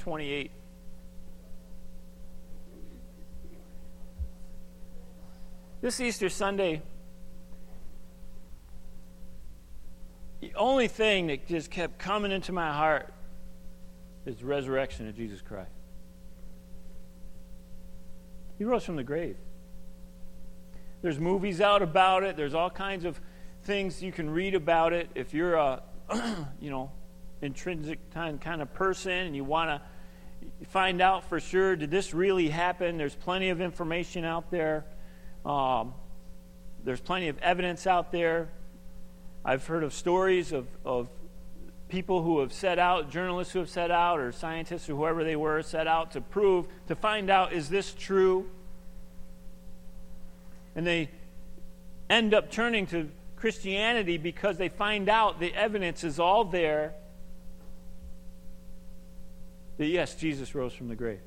28. This Easter Sunday, the only thing that just kept coming into my heart is the resurrection of Jesus Christ. He rose from the grave. There's movies out about it. There's all kinds of things you can read about it. If you're a, intrinsic kind of person and you want to find out for sure, did this really happen? There's plenty of information out there. There's plenty of evidence out there. I've heard of stories of people who have set out, journalists who have set out, or scientists or whoever they were, set out to find out, is this true? And they end up turning to Christianity because they find out the evidence is all there that yes, Jesus rose from the grave.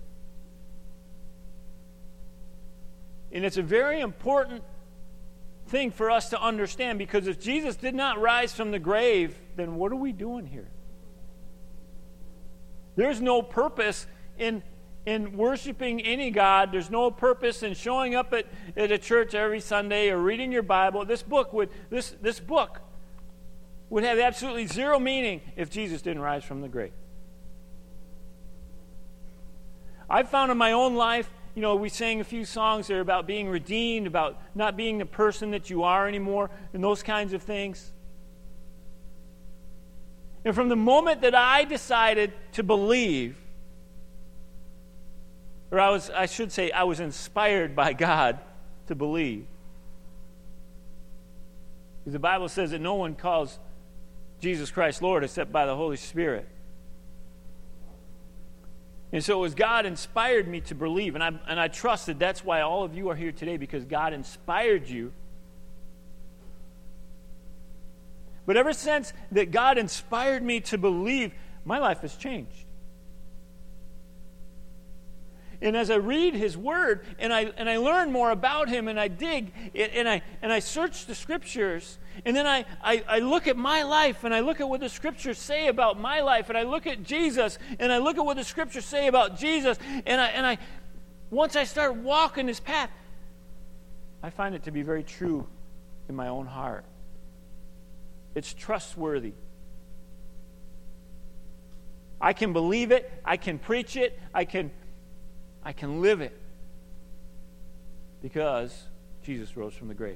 And it's a very important thing for us to understand, because if Jesus did not rise from the grave, then what are we doing here? There's no purpose in worshiping any God. There's no purpose in showing up at a church every Sunday or reading your Bible. This book would have absolutely zero meaning if Jesus didn't rise from the grave. I've found in my own life, we sang a few songs there about being redeemed, about not being the person that you are anymore, and those kinds of things. And from the moment that I decided to believe, or I was inspired by God to believe. Because the Bible says that no one calls Jesus Christ Lord except by the Holy Spirit. And so it was God inspired me to believe, and I trust that that's why all of you are here today, because God inspired you. But ever since that God inspired me to believe, my life has changed. And as I read His Word, and I learn more about Him, and I dig, and I search the Scriptures, and then I look at my life, and I look at what the Scriptures say about my life, and I look at Jesus, and I look at what the Scriptures say about Jesus, and I once I start walking this path, I find it to be very true in my own heart. It's trustworthy. I can believe it, I can preach it, I can live it, because Jesus rose from the grave.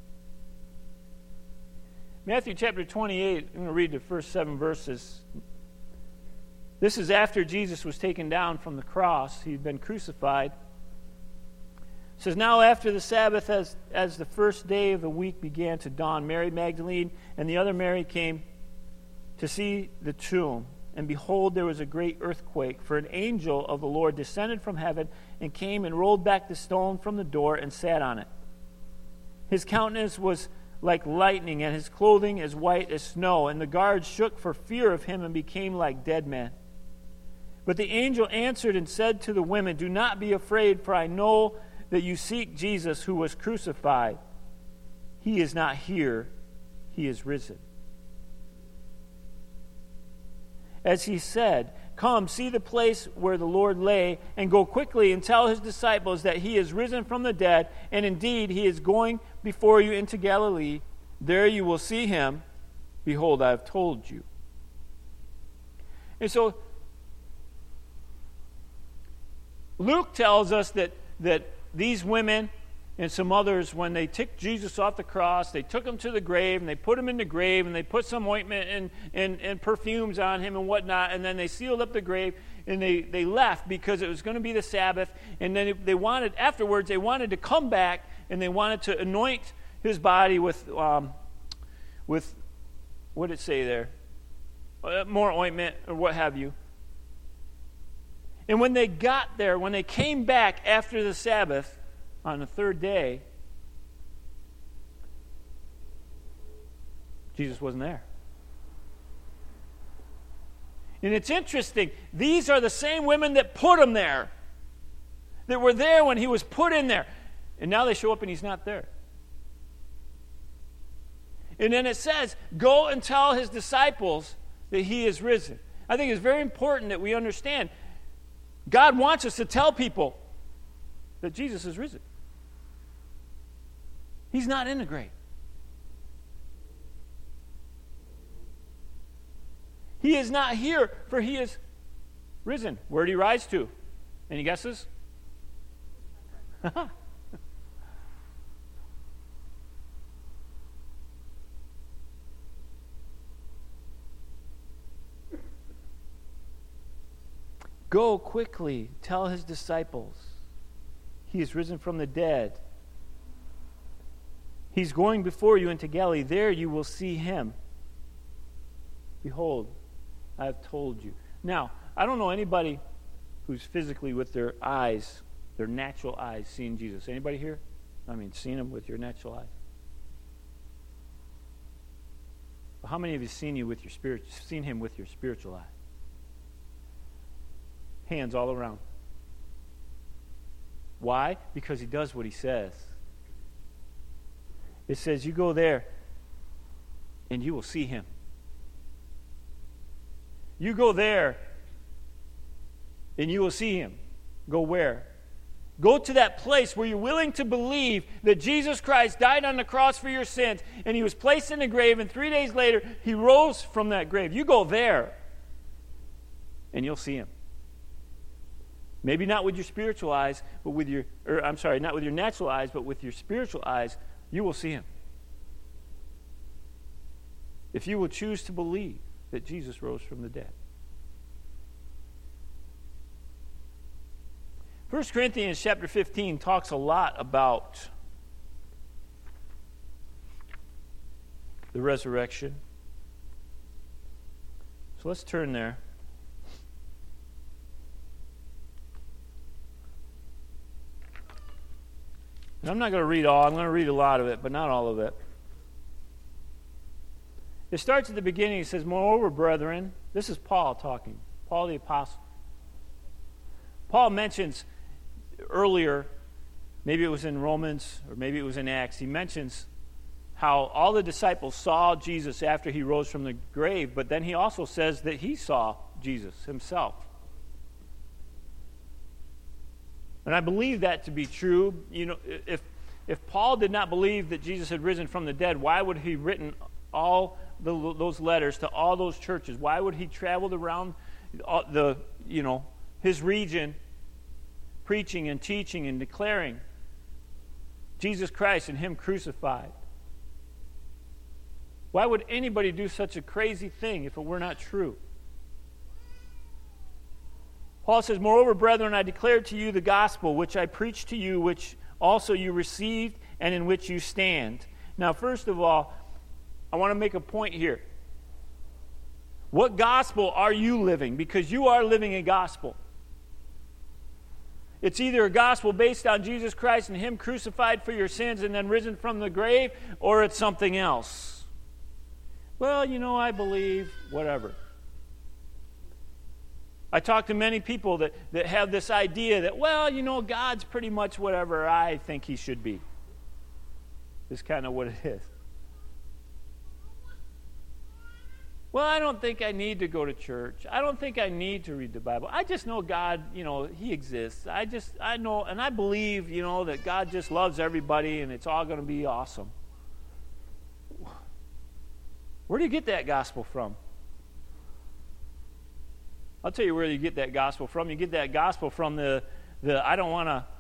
Matthew chapter 28, I'm going to read the first 7 verses. This is after Jesus was taken down from the cross. He'd been crucified. It says, "Now after the Sabbath, as the first day of the week began to dawn, Mary Magdalene and the other Mary came to see the tomb. And behold, there was a great earthquake, for an angel of the Lord descended from heaven and came and rolled back the stone from the door and sat on it. His countenance was like lightning, and his clothing as white as snow. And the guards shook for fear of him and became like dead men. But the angel answered and said to the women, 'Do not be afraid, for I know that you seek Jesus who was crucified. He is not here, he is risen. As he said, come, see the place where the Lord lay, and go quickly and tell his disciples that he is risen from the dead, and indeed he is going before you into Galilee. There you will see him. Behold, I have told you.'" And so Luke tells us that these women and some others, when they took Jesus off the cross, they took him to the grave, and they put him in the grave, and they put some ointment and perfumes on him and whatnot, and then they sealed up the grave, and they left because it was going to be the Sabbath, and then afterwards they wanted to come back, and they wanted to anoint his body with what did it say there? More ointment or what have you. And when they got there, when they came back after the Sabbath, on the third day, Jesus wasn't there. And it's interesting. These are the same women that put him there, that were there when he was put in there. And now they show up and he's not there. And then it says, go and tell his disciples that he is risen. I think it's very important that we understand God wants us to tell people that Jesus is risen. He's not in the grave. He is not here, for he is risen. Where did he rise to? Any guesses? Go quickly, tell his disciples, he is risen from the dead. He's going before you into Galilee. There you will see him. Behold, I have told you. Now, I don't know anybody who's physically with their eyes, their natural eyes, seeing Jesus. Anybody here? I mean, seeing him with your natural eyes. But how many of you seen him with your spiritual eye? Hands all around. Why? Because he does what he says. It says, you go there and you will see him. You go there and you will see him. Go where? Go to that place where you're willing to believe that Jesus Christ died on the cross for your sins and he was placed in the grave, and 3 days later he rose from that grave. You go there and you'll see him. Maybe not with your spiritual eyes, but not with your natural eyes, but with your spiritual eyes, you will see him. If you will choose to believe that Jesus rose from the dead. 1 Corinthians chapter 15 talks a lot about the resurrection. So let's turn there. And I'm not going to read all. I'm going to read a lot of it, but not all of it. It starts at the beginning. It says, moreover, brethren, this is Paul talking, Paul the apostle. Paul mentions earlier, maybe it was in Romans or maybe it was in Acts, he mentions how all the disciples saw Jesus after he rose from the grave, but then he also says that he saw Jesus himself. And I believe that to be true. You know, if Paul did not believe that Jesus had risen from the dead, why would he written all those letters to all those churches? Why would he traveled around his region, preaching and teaching and declaring Jesus Christ and him crucified? Why would anybody do such a crazy thing if it were not true? Paul says, moreover, brethren, I declare to you the gospel which I preached to you, which also you received and in which you stand. Now, first of all, I want to make a point here. What gospel are you living? Because you are living a gospel. It's either a gospel based on Jesus Christ and him crucified for your sins and then risen from the grave, or it's something else. Well, I believe whatever. I talk to many people that have this idea that, God's pretty much whatever I think he should be. Is kind of what it is. Well, I don't think I need to go to church. I don't think I need to read the Bible. I just know God, he exists. I know, and I believe, that God just loves everybody and it's all going to be awesome. Where do you get that gospel from? I'll tell you where you get that gospel from. You get that gospel from the I don't want to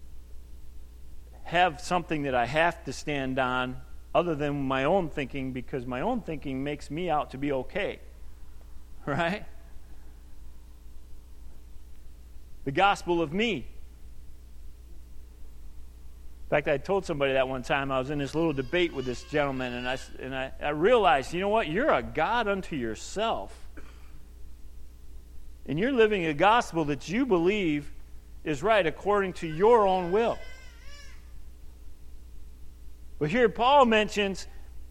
have something that I have to stand on other than my own thinking, because my own thinking makes me out to be okay. Right? The gospel of me. In fact, I told somebody that one time. I was in this little debate with this gentleman, and I realized, you know what? You're a God unto yourself. And you're living a gospel that you believe is right according to your own will. But here Paul mentions,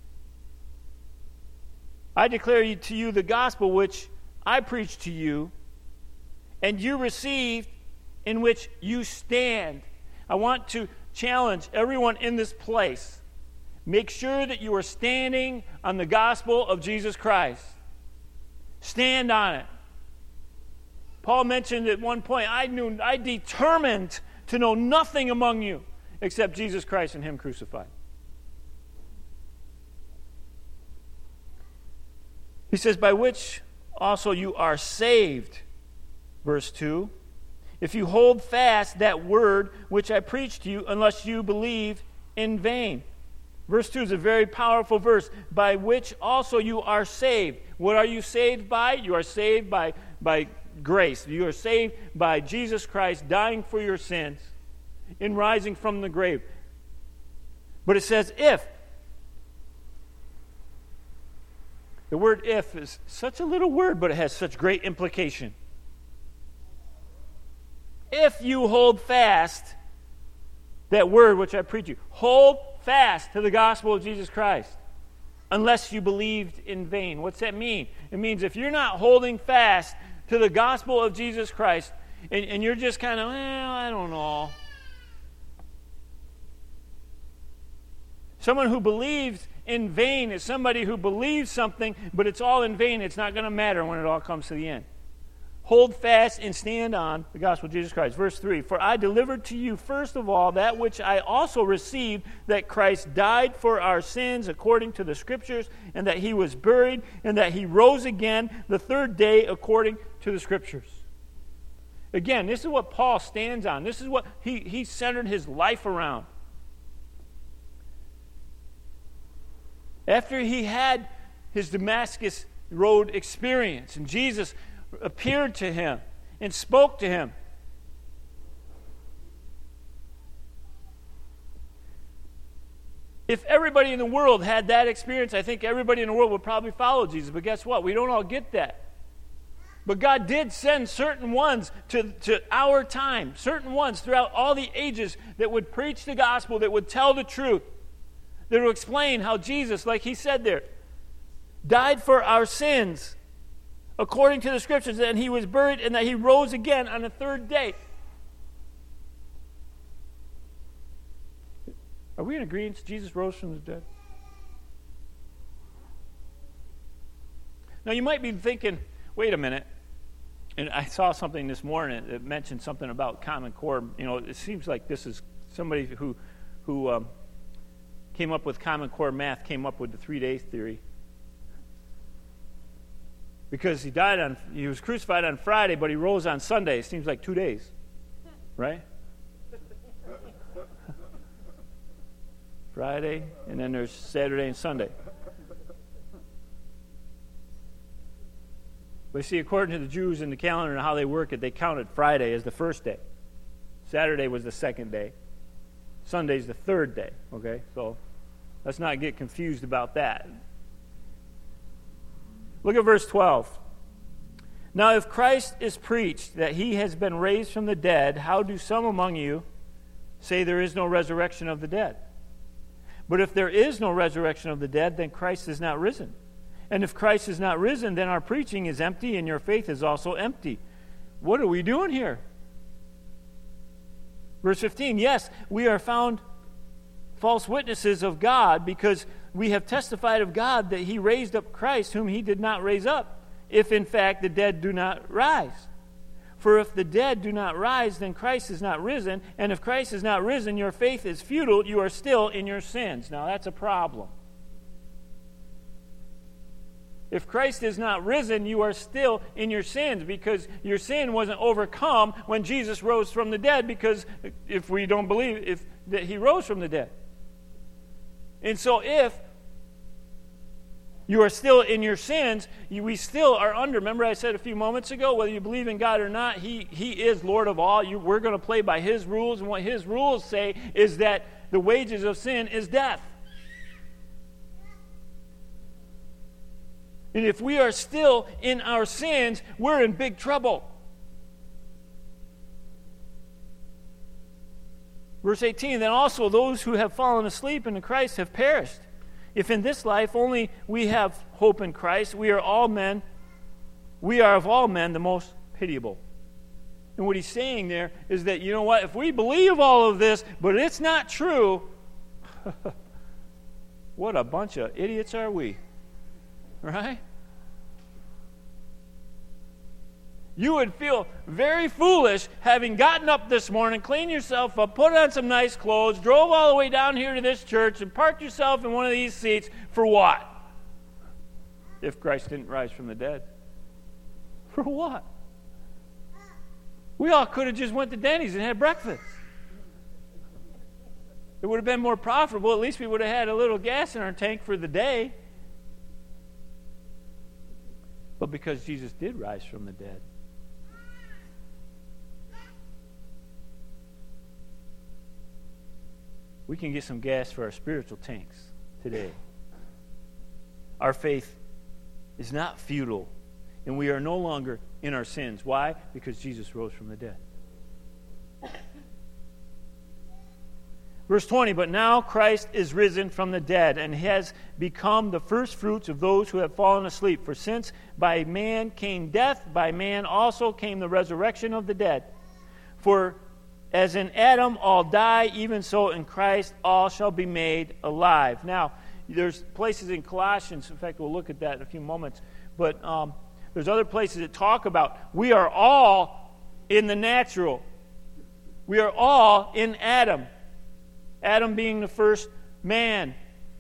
I declare to you the gospel which I preached to you, and you received, in which you stand. I want to challenge everyone in this place. Make sure that you are standing on the gospel of Jesus Christ. Stand on it. Paul mentioned at one point, I determined to know nothing among you except Jesus Christ and Him crucified. He says, by which also you are saved. Verse 2. If you hold fast that word which I preached to you, unless you believe in vain. Verse 2 is a very powerful verse. By which also you are saved. What are you saved by? You are saved by grace. You are saved by Jesus Christ dying for your sins and rising from the grave. But it says if. The word if is such a little word, but it has such great implication. If you hold fast that word which I preach you, hold fast to the gospel of Jesus Christ, unless you believed in vain. What's that mean? It means if you're not holding fast to the gospel of Jesus Christ, and you're just kind of, well, I don't know. Someone who believes in vain is somebody who believes something, but it's all in vain. It's not going to matter when it all comes to the end. Hold fast and stand on the gospel of Jesus Christ. Verse 3, for I delivered to you first of all that which I also received, that Christ died for our sins according to the Scriptures, and that He was buried, and that He rose again the third day according to the Scriptures. Again, this is what Paul stands on. This is what he centered his life around. After he had his Damascus Road experience, and Jesus appeared to him and spoke to him, if everybody in the world had that experience, I think everybody in the world would probably follow Jesus. But guess what? We don't all get that. But God did send certain ones to our time, certain ones throughout all the ages that would preach the gospel, that would tell the truth, that would explain how Jesus, like he said there, died for our sins according to the Scriptures, and He was buried, and that He rose again on the third day. Are we in agreement? Jesus rose from the dead. Now you might be thinking, wait a minute. And I saw something this morning that mentioned something about Common Core. You know, it seems like this is somebody who came up with Common Core math, came up with the 3-day theory. Because he was crucified on Friday, but He rose on Sunday. It seems like 2 days, right? Friday, and then there's Saturday and Sunday. But see, according to the Jews in the calendar and how they work it, they counted Friday as the first day. Saturday was the second day. Sunday's the third day, okay? So let's not get confused about that. Look at verse 12. Now, if Christ is preached that He has been raised from the dead, how do some among you say there is no resurrection of the dead? But if there is no resurrection of the dead, then Christ is not risen. And if Christ is not risen, then our preaching is empty, and your faith is also empty. What are we doing here? Verse 15, yes, we are found false witnesses of God, because we have testified of God that He raised up Christ, whom He did not raise up, if in fact the dead do not rise. For if the dead do not rise, then Christ is not risen, and if Christ is not risen, your faith is futile, you are still in your sins. Now that's a problem. If Christ is not risen, you are still in your sins, because your sin wasn't overcome when Jesus rose from the dead, because if we don't believe that He rose from the dead. And so if you are still in your sins, we still are under. Remember I said a few moments ago, whether you believe in God or not, He is Lord of all. We're going to play by His rules, and what His rules say is that the wages of sin is death. And if we are still in our sins, we're in big trouble. Verse 18, then also those who have fallen asleep in Christ have perished. If in this life only we have hope in Christ, we are of all men the most pitiable. And what he's saying there is that, you know what, if we believe all of this, but it's not true, what a bunch of idiots are we? Right? You would feel very foolish having gotten up this morning, cleaned yourself up, put on some nice clothes, drove all the way down here to this church, and parked yourself in one of these seats for what? If Christ didn't rise from the dead. For what? We all could have just went to Denny's and had breakfast. It would have been more profitable. At least we would have had a little gas in our tank for the day. But because Jesus did rise from the dead, we can get some gas for our spiritual tanks today. Our faith is not futile, and we are no longer in our sins. Why? Because Jesus rose from the dead. Verse 20, but now Christ is risen from the dead and has become the first fruits of those who have fallen asleep. For since by man came death, by man also came the resurrection of the dead. For as in Adam all die, even so in Christ all shall be made alive. Now, there's places in Colossians, in fact, we'll look at that in a few moments, but there's other places that talk about we are all in the natural. We are all in Adam. Adam being the first man.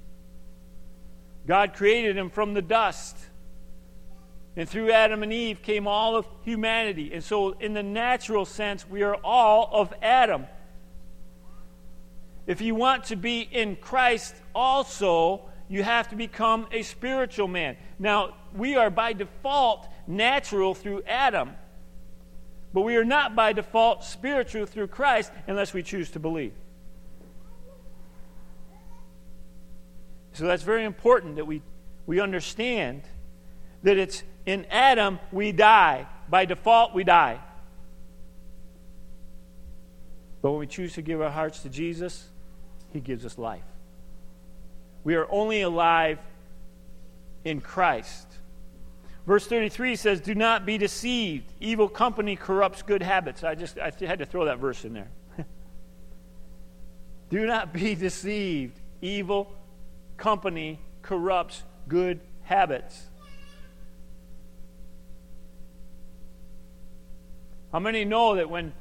God created him from the dust. And through Adam and Eve came all of humanity. And so in the natural sense, we are all of Adam. If you want to be in Christ also, you have to become a spiritual man. Now, we are by default natural through Adam. But we are not by default spiritual through Christ unless we choose to believe. So that's very important that we understand that it's in Adam we die. By default we die. But when we choose to give our hearts to Jesus, He gives us life. We are only alive in Christ. Verse 33 says, do not be deceived. Evil company corrupts good habits. I had to throw that verse in there. Do not be deceived. Evil company corrupts good habits. How many know that when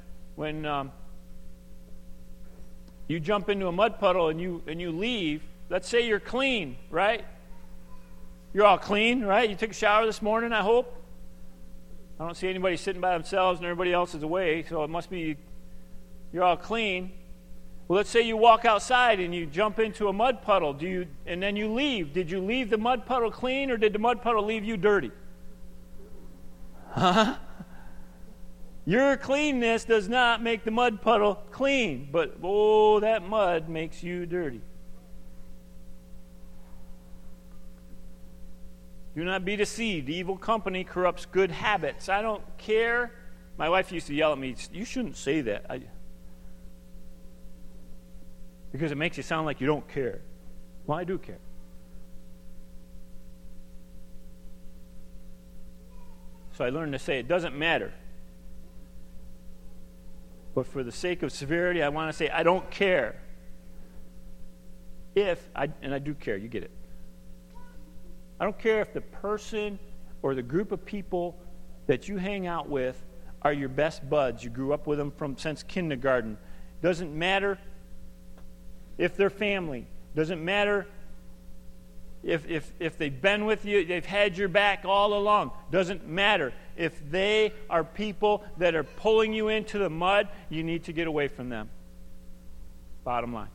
you jump into a mud puddle and you leave, let's say you're clean, right? You're all clean, right? You took a shower this morning, I hope. I don't see anybody sitting by themselves and everybody else is away, so it must be you're all clean. Well, let's say you walk outside and you jump into a mud puddle. And then you leave. Did you leave the mud puddle clean or did the mud puddle leave you dirty? Huh? Your cleanness does not make the mud puddle clean, but oh, that mud makes you dirty. Do not be deceived. Evil company corrupts good habits. I don't care. My wife used to yell at me, you shouldn't say that. Because it makes you sound like you don't care. Well, I do care. So I learned to say it doesn't matter. But for the sake of severity, I want to say I don't care. And I do care, you get it. I don't care if the person or the group of people that you hang out with are your best buds. You grew up with them since kindergarten. Doesn't matter if they're family. Doesn't matter if they've been with you, they've had your back all along. Doesn't matter. If they are people that are pulling you into the mud, you need to get away from them. Bottom line.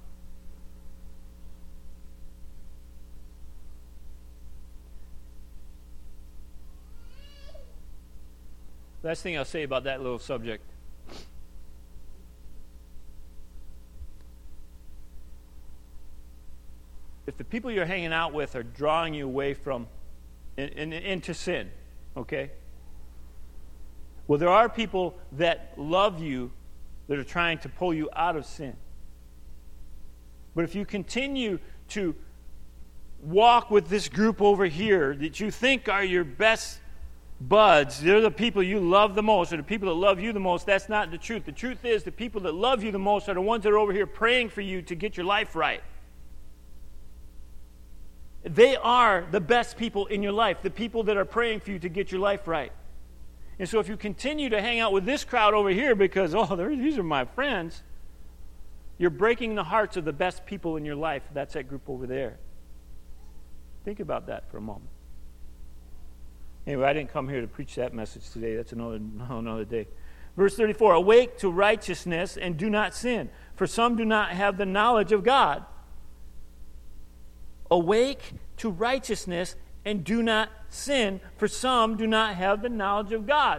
Last thing I'll say about that little subject. If the people you're hanging out with are drawing you away from into sin, okay? Well, there are people that love you that are trying to pull you out of sin. But if you continue to walk with this group over here that you think are your best buds, they're the people you love the most, or the people that love you the most, that's not the truth. The truth is the people that love you the most are the ones that are over here praying for you to get your life right. They are the best people in your life, the people that are praying for you to get your life right. And so if you continue to hang out with this crowd over here because, these are my friends, you're breaking the hearts of the best people in your life. That's that group over there. Think about that for a moment. Anyway, I didn't come here to preach that message today. That's another day. Verse 34, awake to righteousness and do not sin, for some do not have the knowledge of God. Awake to righteousness and do not sin, for some do not have the knowledge of God.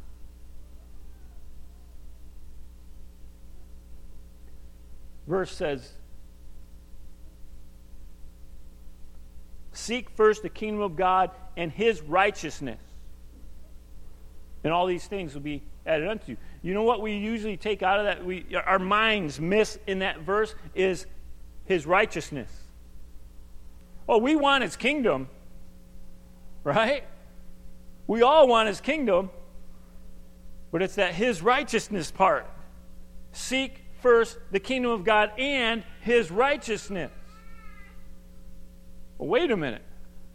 Verse says, seek first the kingdom of God and his righteousness, and all these things will be added unto you. You know what we usually take out of that? Our minds miss in that verse is his righteousness. Oh, we want his kingdom, right? We all want his kingdom, but it's that his righteousness part. Seek first the kingdom of God and his righteousness. Well, wait a minute.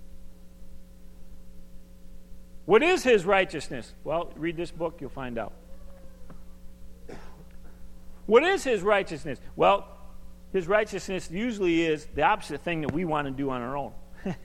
What is his righteousness? Well, read this book, you'll find out. What is his righteousness? Well, his righteousness usually is the opposite thing that we want to do on our own.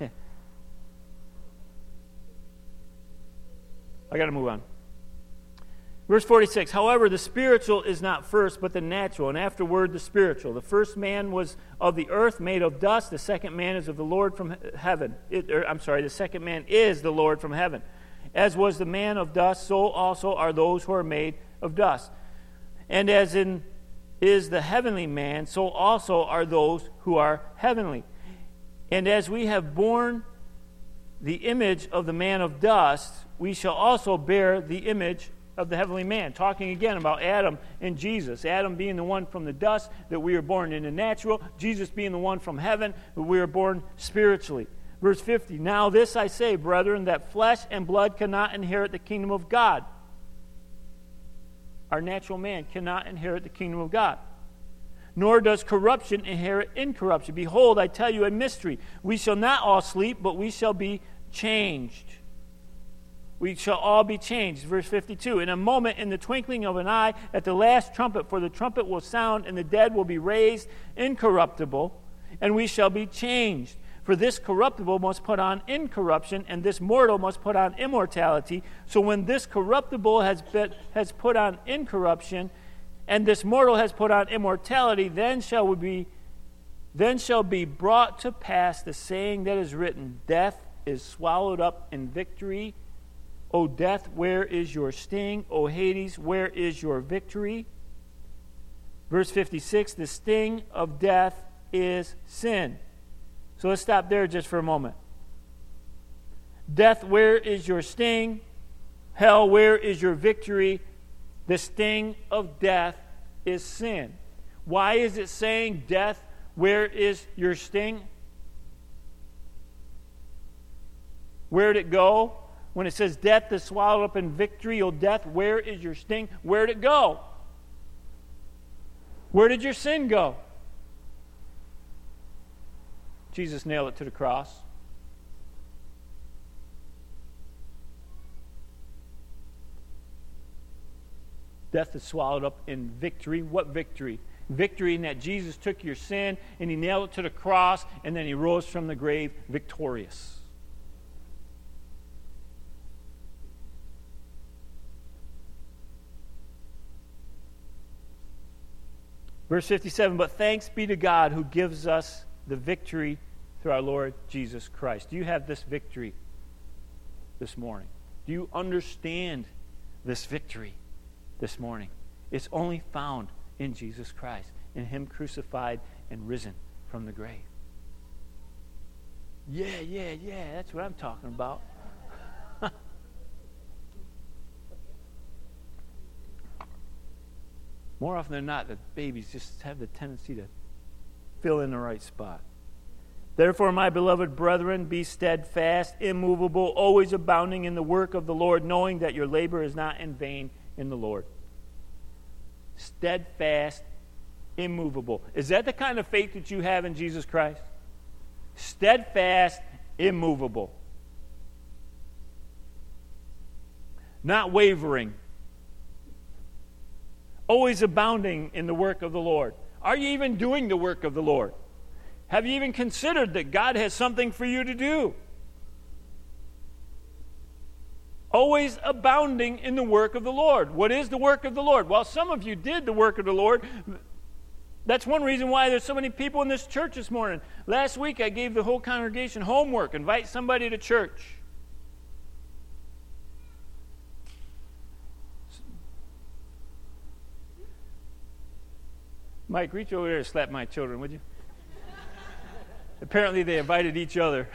I got to move on. Verse 46, however, the spiritual is not first, but the natural, and afterward the spiritual. The first man was of the earth, made of dust. The second man is of the Lord from heaven. The second man is the Lord from heaven. As was the man of dust, so also are those who are made of dust. And as is the heavenly man, so also are those who are heavenly. And as we have borne the image of the man of dust, we shall also bear the image of the heavenly man. Talking again about Adam and Jesus. Adam being the one from the dust, that we are born in the natural. Jesus being the one from heaven, that we are born spiritually. Verse 50, now this I say, brethren, that flesh and blood cannot inherit the kingdom of God. Our natural man cannot inherit the kingdom of God. Nor does corruption inherit incorruption. Behold, I tell you a mystery. We shall not all sleep, but we shall be changed. We shall all be changed. Verse 52, in a moment, in the twinkling of an eye, at the last trumpet, for the trumpet will sound, and the dead will be raised incorruptible, and we shall be changed. For this corruptible must put on incorruption, and this mortal must put on immortality. So when this corruptible has put on incorruption, and this mortal has put on immortality, then shall be brought to pass the saying that is written, death is swallowed up in victory. O death, where is your sting? O Hades, where is your victory? Verse 56, the sting of death is sin. So let's stop there just for a moment. Death, where is your sting? Hell, where is your victory? The sting of death is sin. Why is it saying, death, where is your sting? Where'd it go? When it says death is swallowed up in victory, O death, where is your sting? Where'd it go? Where did your sin go? Jesus nailed it to the cross. Death is swallowed up in victory. What victory? Victory in that Jesus took your sin and he nailed it to the cross and then he rose from the grave victorious. Verse 57, but thanks be to God who gives us the victory through our Lord Jesus Christ. Do you have this victory this morning? Do you understand this victory this morning? It's only found in Jesus Christ, in him crucified and risen from the grave. Yeah, that's what I'm talking about. More often than not, the babies just have the tendency to fill in the right spot. Therefore, my beloved brethren, be steadfast, immovable, always abounding in the work of the Lord, knowing that your labor is not in vain in the Lord. Steadfast, immovable. Is that the kind of faith that you have in Jesus Christ? Steadfast, immovable. not wavering, always abounding in the work of the Lord. Are you even doing the work of the Lord? Have you even considered that God has something for you to do? Always abounding in the work of the Lord. What is the work of the Lord? Well, some of you did the work of the Lord. That's one reason why there's so many people in this church this morning. Last week I gave the whole congregation homework. Invite somebody to church. Mike, reach over there and slap my children, would you? Apparently they invited each other.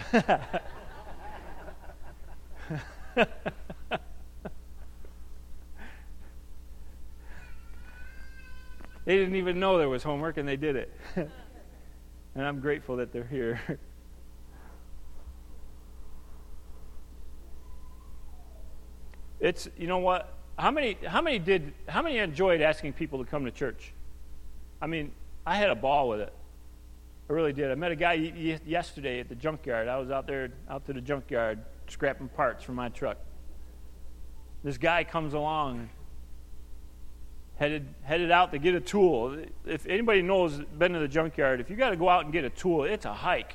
They didn't even know there was homework, and they did it. And I'm grateful that they're here. It's, you know what? How many enjoyed asking people to come to church? I mean, I had a ball with it. I really did. I met a guy yesterday at the junkyard. I was out to the junkyard scrapping parts for my truck. This guy comes along, headed out to get a tool. If anybody knows, been to the junkyard, if you got to go out and get a tool, it's a hike.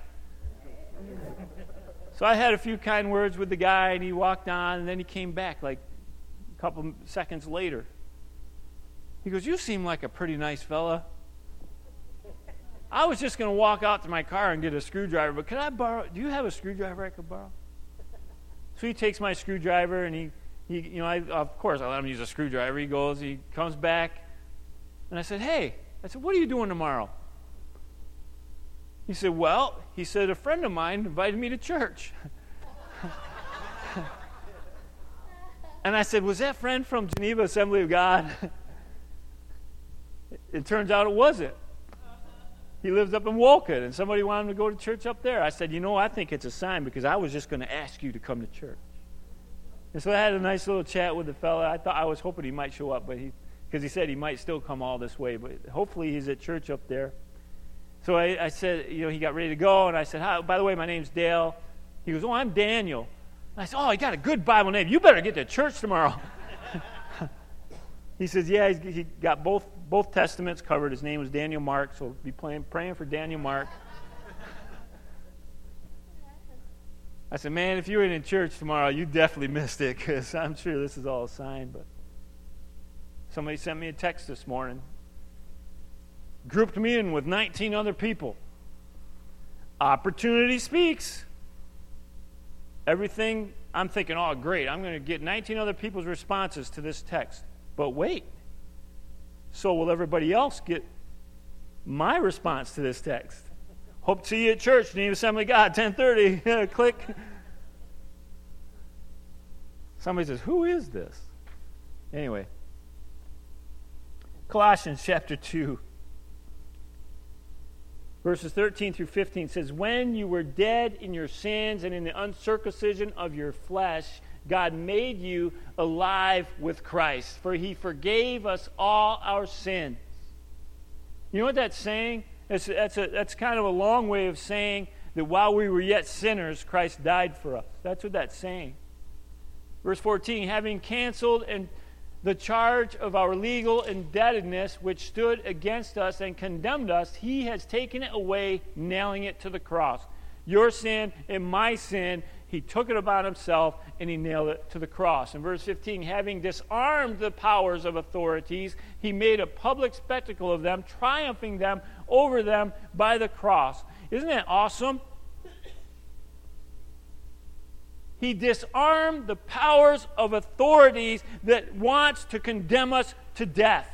So I had a few kind words with the guy, and he walked on, and then he came back like a couple seconds later. He goes, "You seem like a pretty nice fella. I was just going to walk out to my car and get a screwdriver, but could I borrow? Do you have a screwdriver I could borrow?" So he takes my screwdriver, and of course I let him use a screwdriver. He comes back, and I said, "Hey," I said, "what are you doing tomorrow?" He said, "Well," he said, "a friend of mine invited me to church." And I said, "Was that friend from Geneva Assembly of God?" It turns out it wasn't. He lives up in Wolcott, and somebody wanted him to go to church up there. I said, I think it's a sign, because I was just going to ask you to come to church. And so I had a nice little chat with the fella. I was hoping he might show up, because he said he might still come all this way, but hopefully he's at church up there. So I said, he got ready to go, and I said, "Hi, by the way, my name's Dale." He goes, "Oh, I'm Daniel." And I said, "Oh, he got a good Bible name. You better get to church tomorrow." He says, "Yeah, he got both testaments covered. His name was Daniel Mark, so be praying for Daniel Mark." I said, "Man, if you were in church tomorrow, you definitely missed it, because I'm sure this is all a sign." But somebody sent me a text this morning. Grouped me in with 19 other people. Opportunity speaks. Everything, I'm thinking, oh, great, I'm going to get 19 other people's responses to this text. But wait, so will everybody else get my response to this text? Hope to see you at church, Geneva Assembly of God, 10:30. Click. Somebody says, "Who is this?" Anyway, Colossians chapter 2, verses 13 through 15 says, "When you were dead in your sins and in the uncircumcision of your flesh, God made you alive with Christ, for he forgave us all our sins." You know what that's saying? That's kind of a long way of saying that while we were yet sinners, Christ died for us. That's what that's saying. Verse 14, "Having canceled the charge of our legal indebtedness which stood against us and condemned us, he has taken it away, nailing it to the cross." Your sin and my sin, he took it upon himself and he nailed it to the cross. In verse 15, "Having disarmed the powers of authorities, he made a public spectacle of them, triumphing them over them by the cross." Isn't that awesome? He disarmed the powers of authorities that wants to condemn us to death.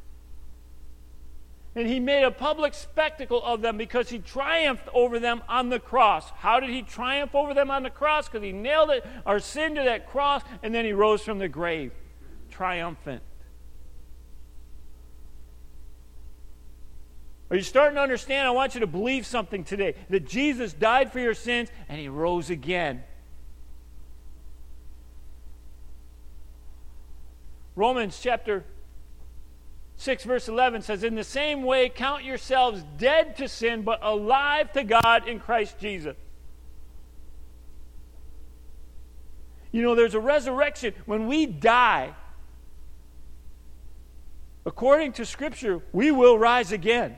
And he made a public spectacle of them because he triumphed over them on the cross. How did he triumph over them on the cross? Because he nailed our sin to that cross, and then he rose from the grave, triumphant. Are you starting to understand? I want you to believe something today, that Jesus died for your sins, and he rose again. Romans chapter 6 verse 11 says, "In the same way, count yourselves dead to sin, but alive to God in Christ Jesus." You know, there's a resurrection. When we die, according to Scripture, we will rise again.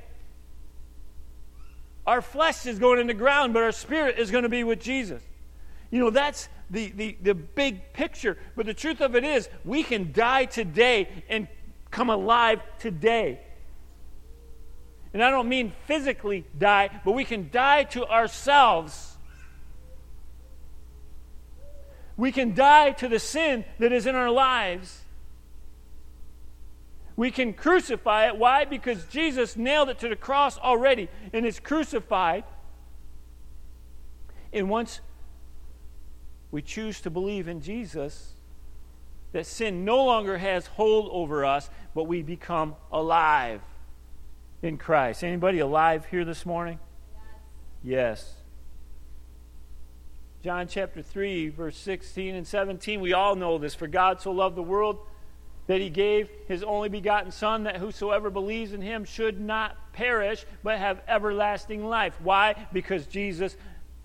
Our flesh is going in the ground, but our spirit is going to be with Jesus. You know, that's the big picture. But the truth of it is, we can die today and come alive today. And I don't mean physically die, but we can die to ourselves. We can die to the sin that is in our lives. We can crucify it. Why? Because Jesus nailed it to the cross already, and it's crucified. And once we choose to believe in Jesus, that sin no longer has hold over us, but we become alive in Christ. Anybody alive here this morning? Yes. John chapter 3, verse 16 and 17, we all know this. For God so loved the world that he gave his only begotten Son, that whosoever believes in him should not perish, but have everlasting life. Why? Because Jesus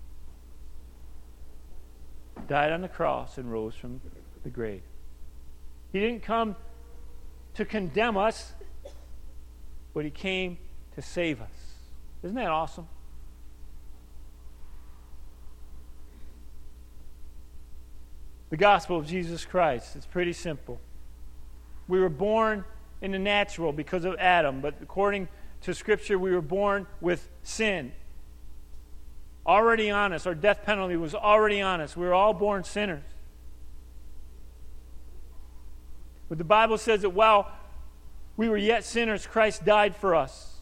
died on the cross and rose from the grave. He didn't come to condemn us, but he came to save us. Isn't that awesome? The gospel of Jesus Christ, it's pretty simple. We were born in the natural because of Adam, but according to Scripture, we were born with sin already on us. Our death penalty was already on us. We were all born sinners. But the Bible says that while we were yet sinners, Christ died for us.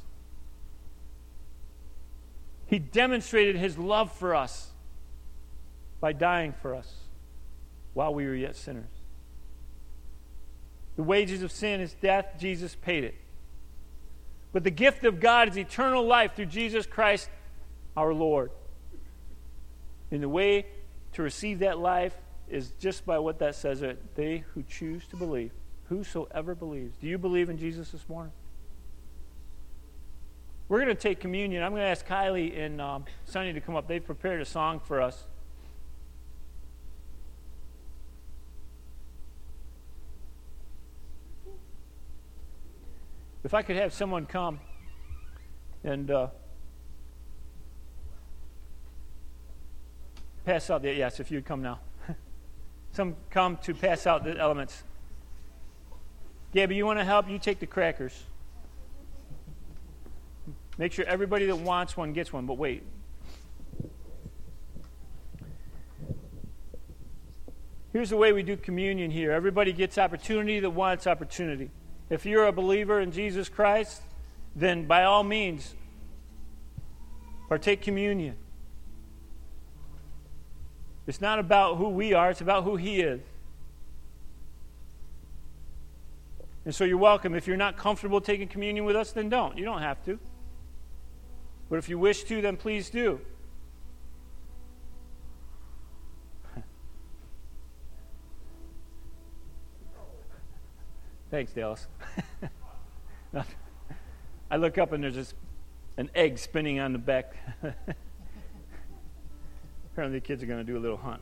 He demonstrated his love for us by dying for us while we were yet sinners. The wages of sin is death. Jesus paid it. But the gift of God is eternal life through Jesus Christ our Lord. And the way to receive that life is just by what that says, that they who choose to believe, whosoever believes. Do you believe in Jesus this morning? We're going to take communion. I'm going to ask Kylie and Sonny to come up. They've prepared a song for us. If I could have someone come and pass out the, yes, if you'd come now. Some come to pass out the elements. Gabby, you want to help? You take the crackers. Make sure everybody that wants one gets one, but wait. Here's the way we do communion here. Everybody gets opportunity that wants opportunity. If you're a believer in Jesus Christ, then by all means, partake communion. It's not about who we are, it's about who he is. And so you're welcome. If you're not comfortable taking communion with us, then don't. You don't have to. But if you wish to, then please do. Thanks, Dallas. I look up and there's just an egg spinning on the back. Apparently the kids are going to do a little hunt.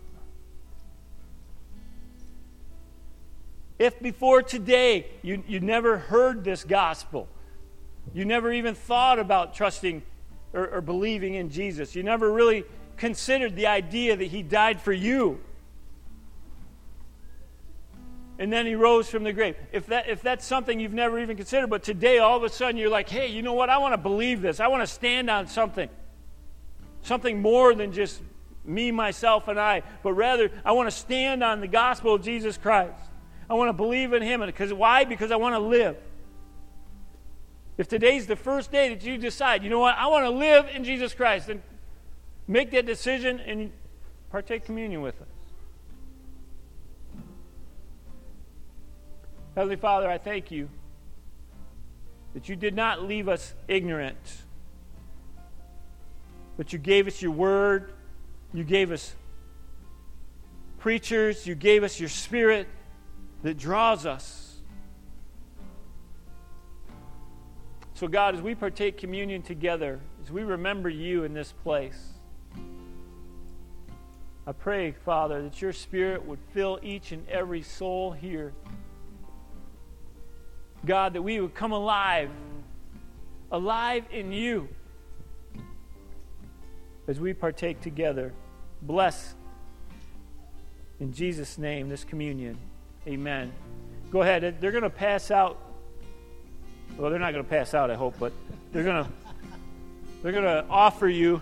If before today you never heard this gospel, you never even thought about trusting or believing in Jesus, you never really considered the idea that he died for you, and then he rose from the grave. If that's something you've never even considered, but today all of a sudden you're like, hey, you know what? I want to believe this. I want to stand on something. Something more than just me, myself, and I. But rather, I want to stand on the gospel of Jesus Christ. I want to believe in him. Why? Because I want to live. If today's the first day that you decide, you know what? I want to live in Jesus Christ, then make that decision and partake communion with us. Heavenly Father, I thank you that you did not leave us ignorant, but you gave us your word, you gave us preachers, you gave us your Spirit that draws us. So God, as we partake communion together, as we remember you in this place, I pray, Father, that your Spirit would fill each and every soul here. God, that we would come alive in you as we partake together. Bless, in Jesus' name, this communion. Amen. Go ahead. They're going to pass out. Well, they're not going to pass out, I hope, but they're going to offer you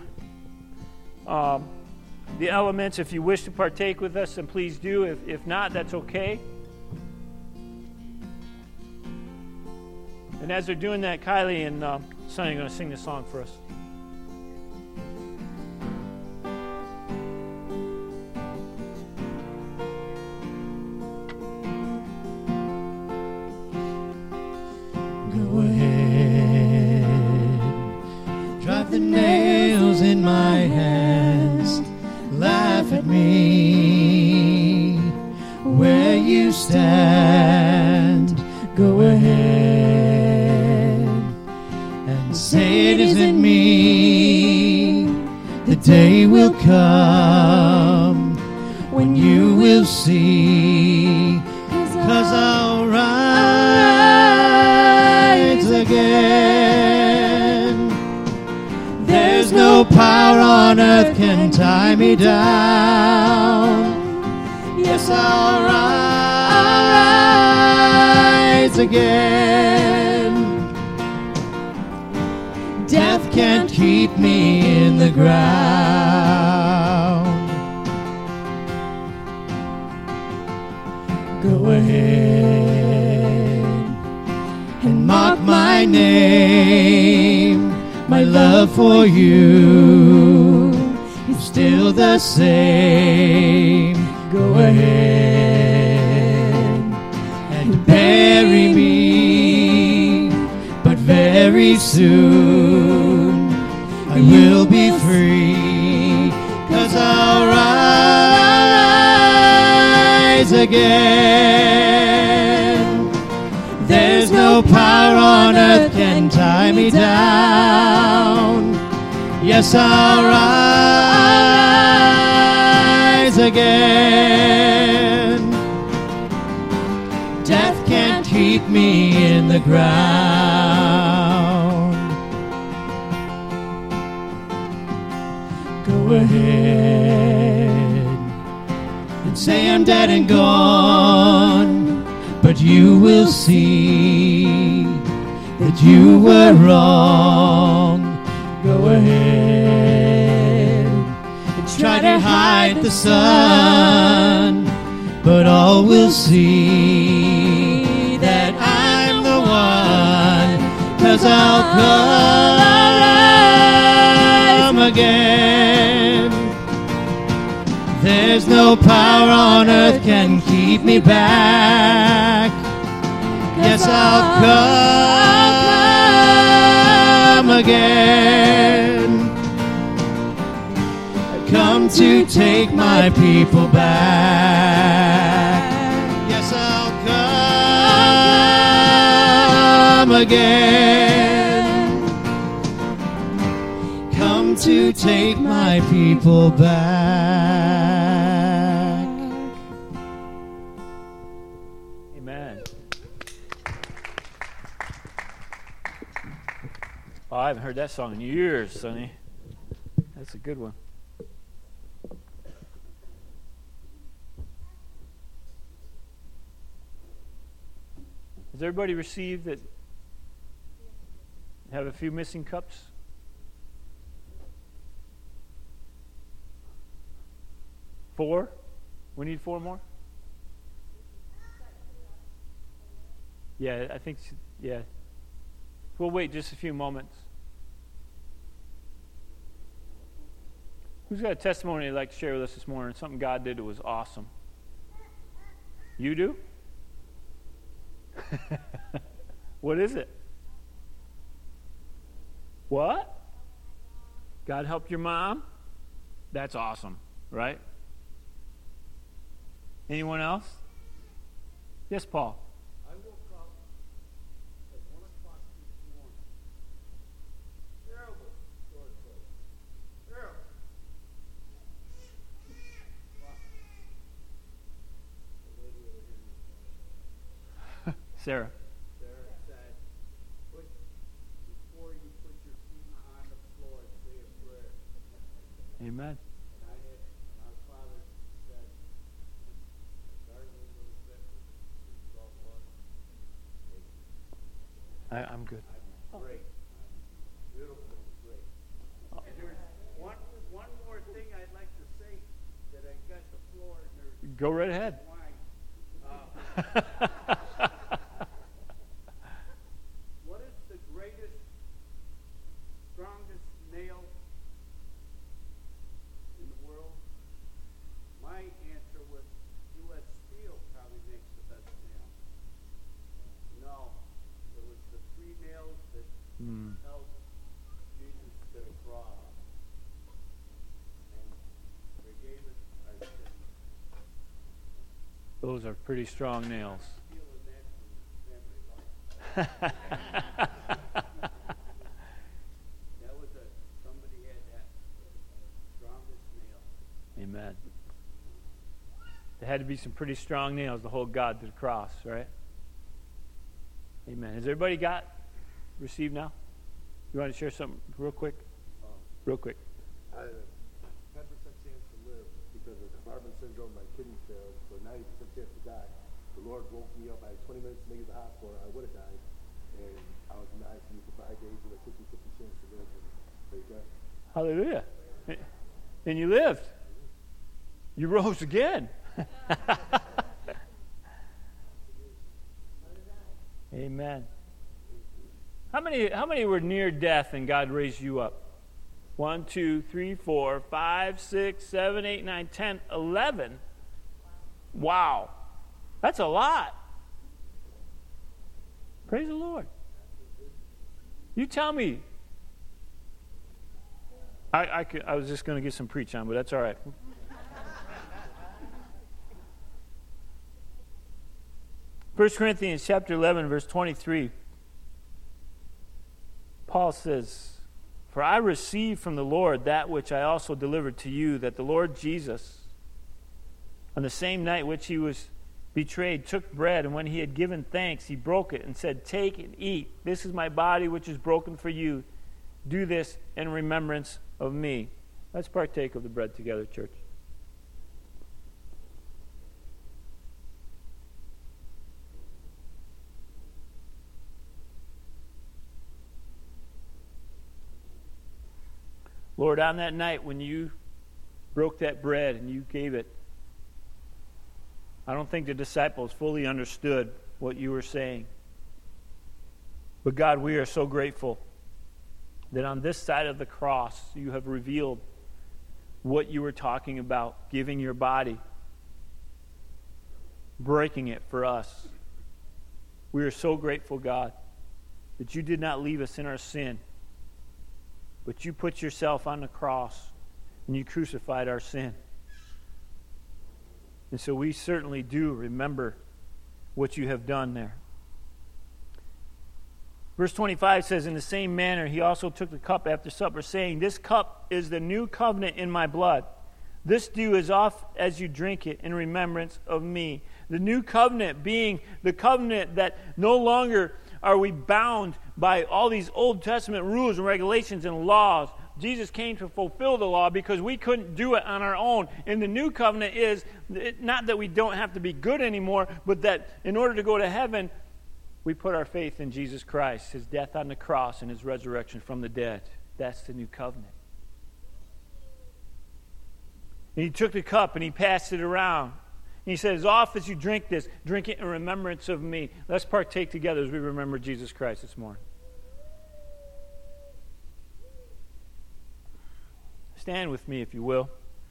the elements. If you wish to partake with us, then please do. If not, that's okay. And as they're doing that, Kylie and Sonny are going to sing this song for us. Go ahead, drive the nails in my hands, laugh at me where you stand. Go ahead and say it isn't me. The day will come when you will see, 'cause I'll rise again. There's no power on earth can tie me down. Yes, I'll rise again. Death can't keep me in the ground. Go ahead and mark my name. My love for you is still the same. Go ahead and bury me, but very soon I will be free, 'cause I'll rise again. There's no power on earth can tie me down. Yes, I'll rise again. Death can't keep me in the ground. Go ahead and say I'm dead and gone, but you will see that you were wrong. Go ahead and try to hide the sun, but all will see that I'm the one, 'cause I'll come again. There's no power on earth can keep me back. Yes, I'll come again. I come to take my people back. Yes, I'll come again. Come to take my people back. Amen. Oh, I haven't heard that song in years, Sonny. That's a good one. Has everybody received that? Have a few missing cups? Four? We need four more? Yeah, I think, yeah. We'll wait just a few moments. Who's got a testimony they'd like to share with us this morning? Something God did that was awesome. You do? What is it? What? God helped your mom? That's awesome, right? Anyone else? Yes, Paul. I woke up at 1 o'clock this morning. Terrible sore throat. Terrible. Sarah. Sarah said, before you put your feet on the floor, say a prayer. Amen. And our father said, started a little bit with salt water. I'm good. Great. Beautiful, great. And there's one more thing I'd like to say that I got the floor and there's Go right ahead. wine. What is the greatest, strongest nail in the world? My answer was U.S. Steel probably makes the best nail. No, it was the 3 nails that held Jesus to the cross. And they gave us our sin. Those are pretty strong nails. Stealing that from family life. That was somebody had that strongest nail. Amen. There had to be some pretty strong nails to hold God to the cross, right? Amen. Has everybody received now? You want to share something real quick? Real quick. I had a 10% chance to live because of Marfan syndrome. My kidneys failed, so 90% chance to die. The Lord woke me up. I had 20 minutes to make it to the hospital. I would have died, and I was in the ICU for 5 days with a 50-50 chance to live. And praise God. Hallelujah. And you lived. You rose again. Amen. How many were near death and God raised you up? 1, 2, 3, 4, 5, 6, 7, 8, 9, 10, 11. Wow. That's a lot. Praise the Lord. You tell me. I was just going to get some preach on, but that's all right. First Corinthians chapter 11, verse 23. Paul says, "For I received from the Lord that which I also delivered to you, that the Lord Jesus, on the same night which he was betrayed, took bread, and when he had given thanks, he broke it and said, 'Take and eat. This is my body which is broken for you. Do this in remembrance of me.'" Let's partake of the bread together, church. Lord, on that night when you broke that bread and you gave it, I don't think the disciples fully understood what you were saying. But God, we are so grateful that on this side of the cross, you have revealed what you were talking about, giving your body, breaking it for us. We are so grateful, God, that you did not leave us in our sin, but you put yourself on the cross and you crucified our sin. And so we certainly do remember what you have done there. Verse 25 says, "In the same manner he also took the cup after supper, saying, 'This cup is the new covenant in my blood. This do as oft as you drink it in remembrance of me.'" The new covenant being the covenant that no longer are we bound by all these Old Testament rules and regulations and laws. Jesus came to fulfill the law because we couldn't do it on our own. And the new covenant is not that we don't have to be good anymore, but that in order to go to heaven, we put our faith in Jesus Christ, his death on the cross and his resurrection from the dead. That's the new covenant. And he took the cup and he passed it around. And he said, "As oft as you drink this, drink it in remembrance of me." Let's partake together as we remember Jesus Christ this morning. Stand with me if you will.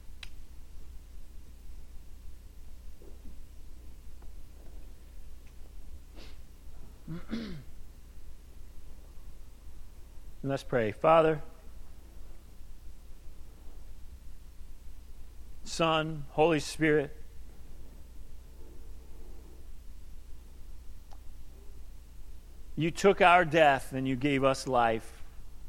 And let's pray. Father, Son, Holy Spirit, you took our death and you gave us life.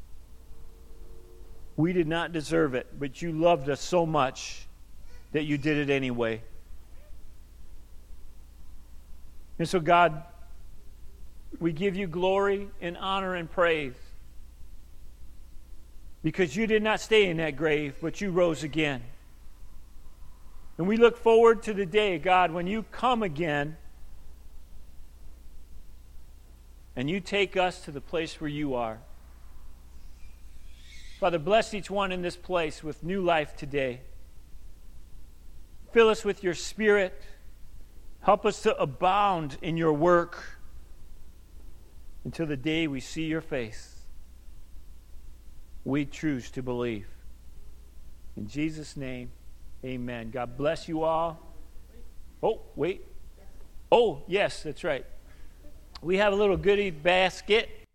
We did not deserve it, but you loved us so much that you did it anyway. And so, God, We give you glory and honor and praise. Because you did not stay in that grave, but you rose again. And we look forward to the day, God, when you come again and you take us to the place where you are. Father, bless each one in this place with new life today. Fill us with your Spirit. Help us to abound in your work until the day we see your face. We choose to believe. In Jesus' name, amen. God bless you all. Oh, wait. Oh, yes, that's right. We have a little goodie basket